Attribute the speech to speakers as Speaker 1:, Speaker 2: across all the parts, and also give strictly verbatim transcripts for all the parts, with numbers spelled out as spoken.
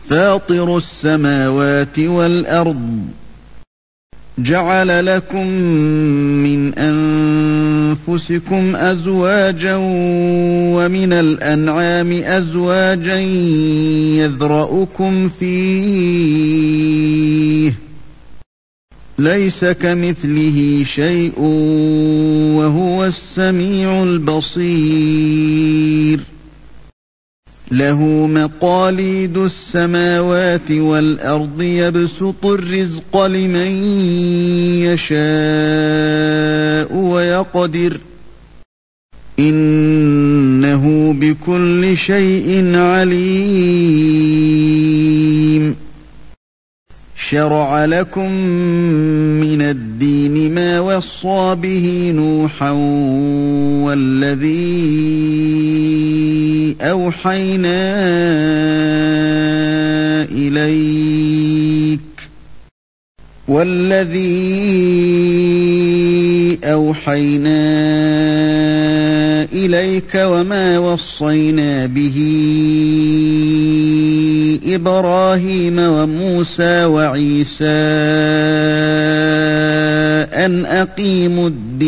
Speaker 1: فاطر السماوات والأرض جعل لكم من أنفسكم أزواجا ومن الأنعام أزواجا يذرأكم فيه ليس كمثله شيء وهو السميع البصير له مقاليد السماوات والأرض يبسط الرزق لمن يشاء ويقدر إنه بكل شيء عليم شرع لكم من الدين ما وصى به نوحا والذي أوحينا إليك والذي أوحينا إليك وما وصينا به إبراهيم وموسى وعيسى أن أقيموا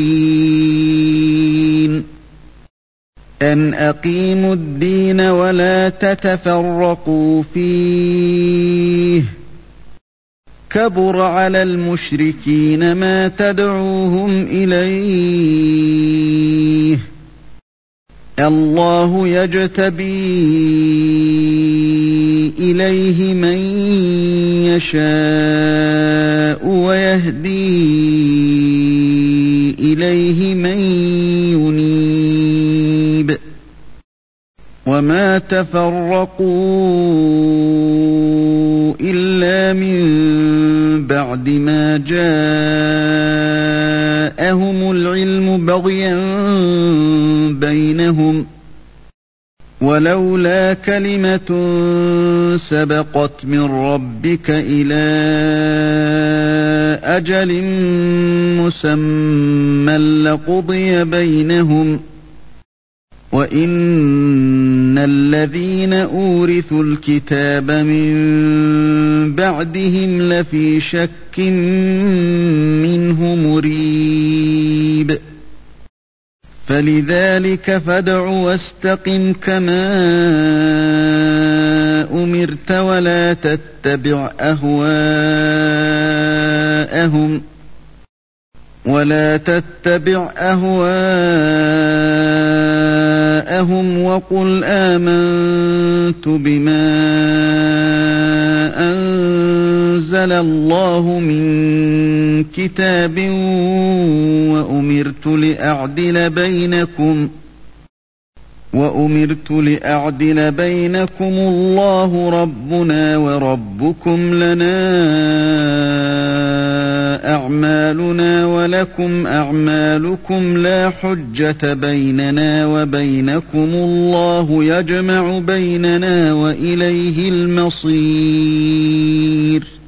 Speaker 1: الدين أن أقيموا الدين ولا تتفرقوا فيه كبر على المشركين ما تدعوهم إليه الله يجتبي إليه من يشاء ويهدي إليه من ينيب وما تفرقوا إلا من بعد ما جاءهم العلم بغيا بينهم ولولا كلمة سبقت من ربك إلى أجل مسمى لقضي بينهم وإن الذين أورثوا الكتاب من بعدهم لفي شك منه مريب فلذلك فادع واستقم كما أمرت ولا تتبع أهواءهم ولا تتبع أهواءهم وقل آمنت بما أنزل الله من كتاب وأمرت لأعدل بينكم وأمرت لأعدل بينكم الله ربنا وربكم لنا أعمالنا ولكم أعمالكم لا حجة بيننا وبينكم الله يجمع بيننا وإليه المصير.